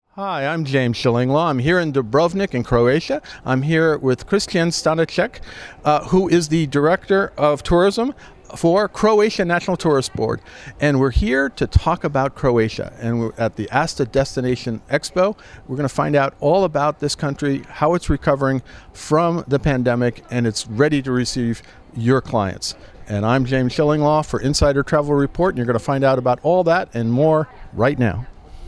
Hi, I'm James Shillinglaw. I'm here in Dubrovnik in Croatia. I'm here with Christian Stanacek, who is the Director of Tourism for Croatia National Tourist Board. And we're here to talk about Croatia. And we're at the Asta Destination Expo. We're going to find out all about this country, how it's recovering from the pandemic, and it's ready to receive your clients. And I'm James Shillinglaw for Insider Travel Report, and you're going to find out about all that and more right now.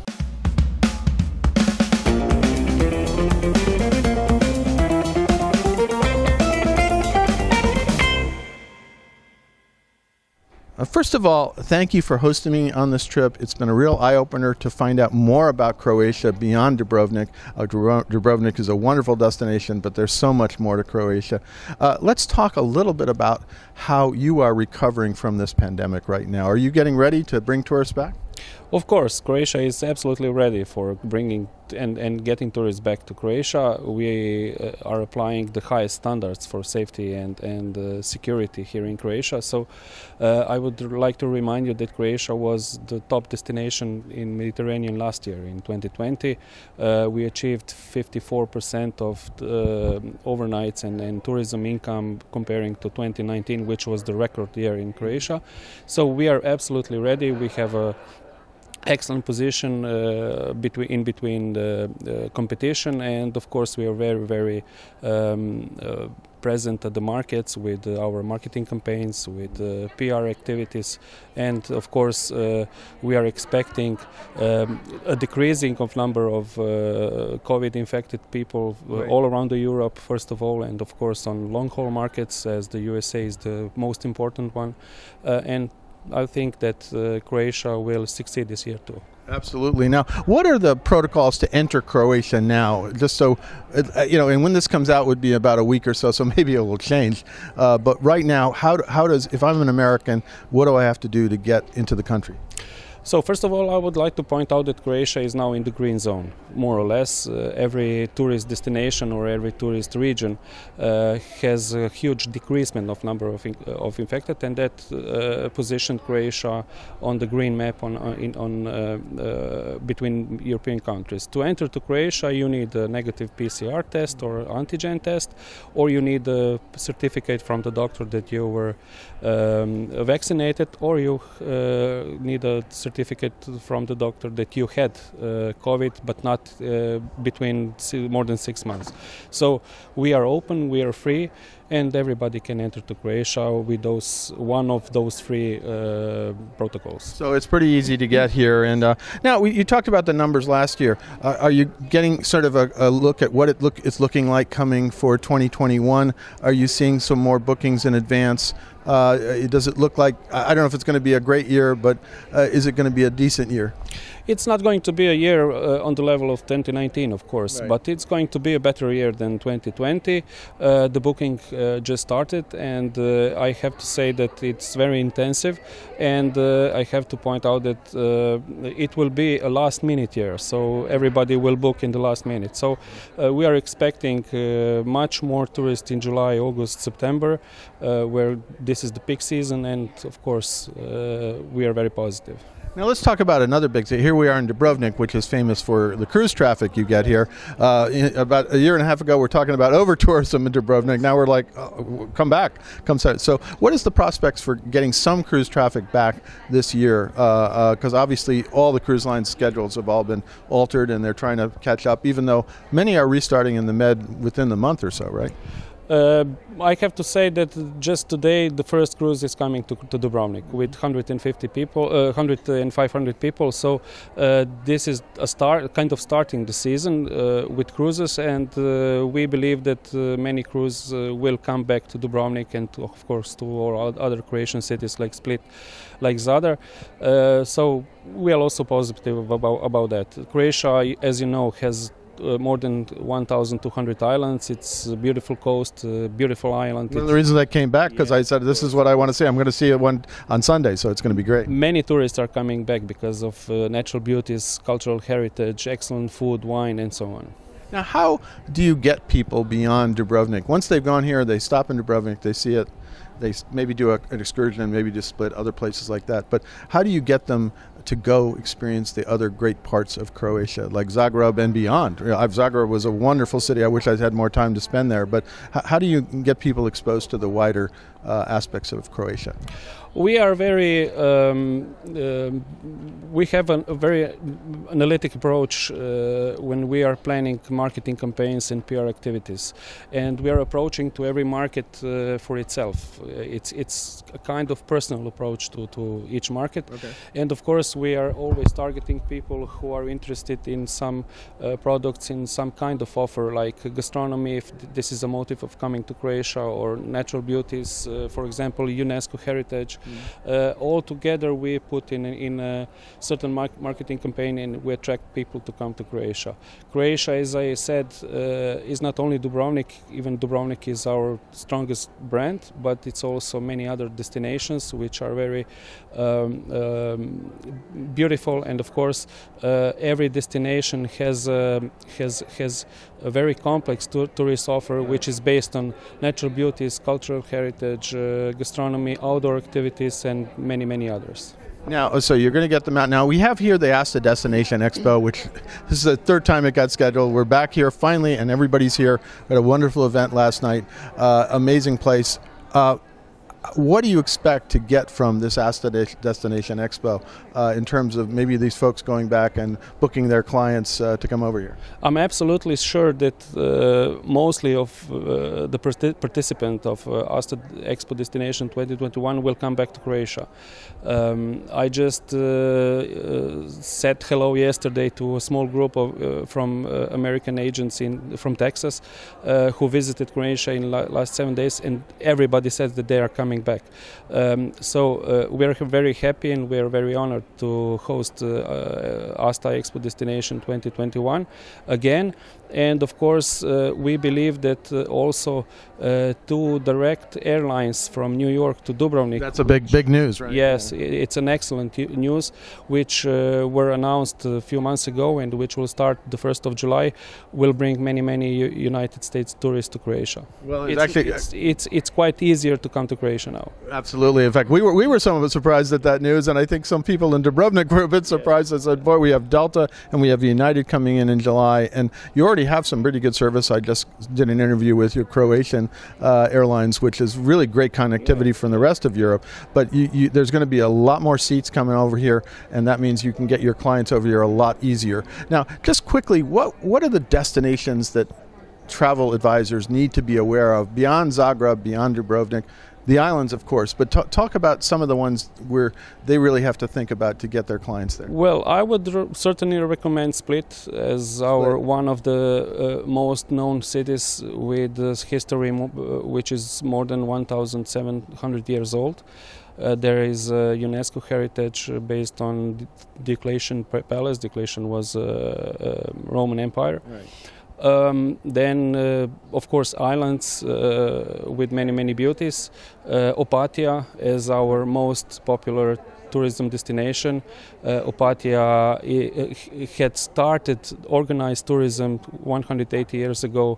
First of all, thank you for hosting me on this trip. It's been a real eye-opener to find out more about Croatia beyond Dubrovnik. Dubrovnik is a wonderful destination, but there's so much more to Croatia. Let's talk a little bit about how you are recovering from this pandemic right now. Are you getting ready to bring tourists back? Of course, Croatia is absolutely ready for bringing and getting tourists back to Croatia. We are applying the highest standards for safety and security here in Croatia. So I would like to remind you that Croatia was the top destination in Mediterranean last year. In 2020, we achieved 54% of overnights and tourism income comparing to 2019, which was the record year in Croatia. So we are absolutely ready. We have a excellent position in between the competition, and of course we are very present at the markets with our marketing campaigns, with PR activities, and of course we are expecting a decreasing of number of COVID infected people all around Europe first of all, and of course on long haul markets, as the USA is the most important one, and I think that Croatia will succeed this year too. Absolutely. Now, what are the protocols to enter Croatia now? Just so, and when this comes out would be about a week or so maybe it will change. But right now, how does, if I'm an American, what do I have to do to get into the country? So first of all, I would like to point out that Croatia is now in the green zone, more or less. Every tourist destination or every tourist region has a huge decreasement of number of infected, and that positioned Croatia on the green map between European countries. To enter to Croatia, you need a negative PCR test or antigen test, or you need a certificate from the doctor that you were vaccinated, or you need a certificate from the doctor that you had COVID, but not between more than 6 months. So we are open, we are free, and everybody can enter to Croatia with one of those three protocols. So it's pretty easy to get here. And now you talked about the numbers last year. Are you getting sort of a look at what it's looking like coming for 2021? Are you seeing some more bookings in advance? Does it look like, I don't know if it's going to be a great year, but is it going to be a decent year? It's not going to be a year on the level of 2019, of course, right, but it's going to be a better year than 2020. The booking just started, and I have to say that it's very intensive, and I have to point out that it will be a last-minute year, so everybody will book in the last minute. So we are expecting much more tourists in July, August, September, where this is the peak season, and of course we are very positive. Now let's talk about another big thing. Here we are in Dubrovnik, which is famous for the cruise traffic you get here. About a year and a half ago, we're talking about over-tourism in Dubrovnik. Now we're like, come back, come start. So what is the prospects for getting some cruise traffic back this year? Because obviously all the cruise line schedules have all been altered, and they're trying to catch up, even though many are restarting in the Med within the month or so, right? I have to say that just today the first cruise is coming to Dubrovnik with 150 people, 100 and 500 people. So this is a kind of starting the season with cruises, and we believe that many cruises will come back to Dubrovnik and of course to all other Croatian cities like Split, like Zadar. So we are also positive about that. Croatia, as you know, has more than 1,200 islands. It's a beautiful coast, beautiful island. One of the reasons I came back, because I said, this is what I want to see. I'm going to see it on Sunday, so it's going to be great. Many tourists are coming back because of natural beauties, cultural heritage, excellent food, wine, and so on. Now, how do you get people beyond Dubrovnik? Once they've gone here, they stop in Dubrovnik, they see it, they maybe do an excursion and maybe just Split, other places like that. But how do you get them to go experience the other great parts of Croatia, like Zagreb and beyond. Zagreb was a wonderful city. I wish I had more time to spend there. But how do you get people exposed to the wider aspects of Croatia? We are very, we have a very analytic approach when we are planning marketing campaigns and PR activities, and we are approaching to every market for itself. It's a kind of personal approach to each market, okay. And of course we are always targeting people who are interested in some products, in some kind of offer, like gastronomy, if this is a motive of coming to Croatia, or natural beauties, for example, UNESCO heritage. All together we put in a certain marketing campaign, and we attract people to come to Croatia. Croatia, as I said, is not only Dubrovnik. Even Dubrovnik is our strongest brand, but it's also many other destinations which are very beautiful. And of course, every destination has a very complex tourist offer, which is based on natural beauties, cultural heritage, gastronomy, outdoor activities, and many others. Now, so you're going to get them out. Now, we have here the ASTA Destination Expo, which this is the third time it got scheduled. We're back here finally, and everybody's here. We had a wonderful event last night. Amazing place. What do you expect to get from this ASTA Destination Expo in terms of maybe these folks going back and booking their clients to come over here? I'm absolutely sure that mostly of the participants of ASTA Expo Destination 2021 will come back to Croatia. I just said hello yesterday to a small group of from American agents from Texas who visited Croatia in last 7 days, and everybody says that they are coming back. So we are very happy, and we are very honored to host ASTA Expo Destination 2021 again. And of course, we believe that also 2 direct airlines from New York to Dubrovnik. That's a big news, right? Yes, it's an excellent news, which were announced a few months ago, and which will start the 1st of July, will bring many United States tourists to Croatia. Well, it's quite easier to come to Croatia now. Absolutely. In fact, we were somewhat surprised at that news, and I think some people in Dubrovnik were a bit surprised. I said, boy, we have Delta and we have United coming in July, and you already have some pretty good service. I just did an interview with your Croatian Airlines, which is really great connectivity from the rest of Europe, but there's going to be a lot more seats coming over here, and that means you can get your clients over here a lot easier. Now, just quickly, what are the destinations that travel advisors need to be aware of beyond Zagreb, beyond Dubrovnik? The islands, of course, but talk about some of the ones where they really have to think about to get their clients there. Well, I would certainly recommend Split as our one of the most known cities with history which is more than 1,700 years old. There is UNESCO heritage based on Diocletian Palace. Diocletian was Roman Empire. Right. Then, of course, islands with many beauties. Opatija is our most popular tourism destination. Opatija had started organized tourism 180 years ago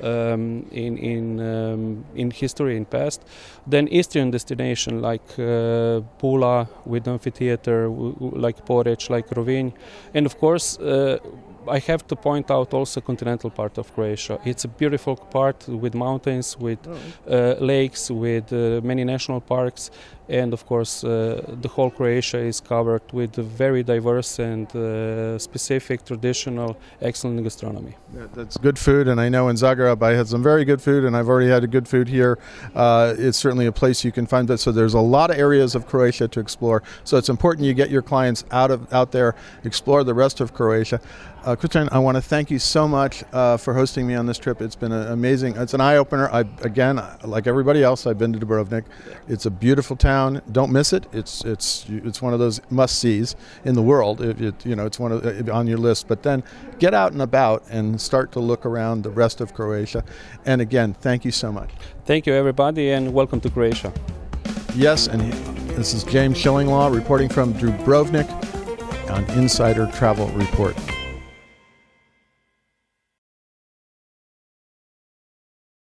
in history, in past. Then Eastern destination like Pula with amphitheater, like Poreč, like Rovinj, and of course I have to point out also continental part of Croatia. It's a beautiful part with mountains, with lakes, with many national parks, and of course the whole Croatia is covered with very diverse and specific, traditional, excellent gastronomy. That's good food, and I know in Zagreb I had some very good food, and I've already had good food here. It's certainly a place you can find that. So there's a lot of areas of Croatia to explore. So it's important you get your clients out there, explore the rest of Croatia. Christian, I want to thank you so much for hosting me on this trip. It's been amazing. It's an eye-opener. Again, like everybody else, I've been to Dubrovnik. It's a beautiful town. Don't miss it. It's one of those must-sees in the world. It's one of on your list. But then get out and about and start to look around the rest of Croatia. And again, thank you so much. Thank you, everybody, and welcome to Croatia. Yes, and this is James Shillinglaw reporting from Dubrovnik on Insider Travel Report.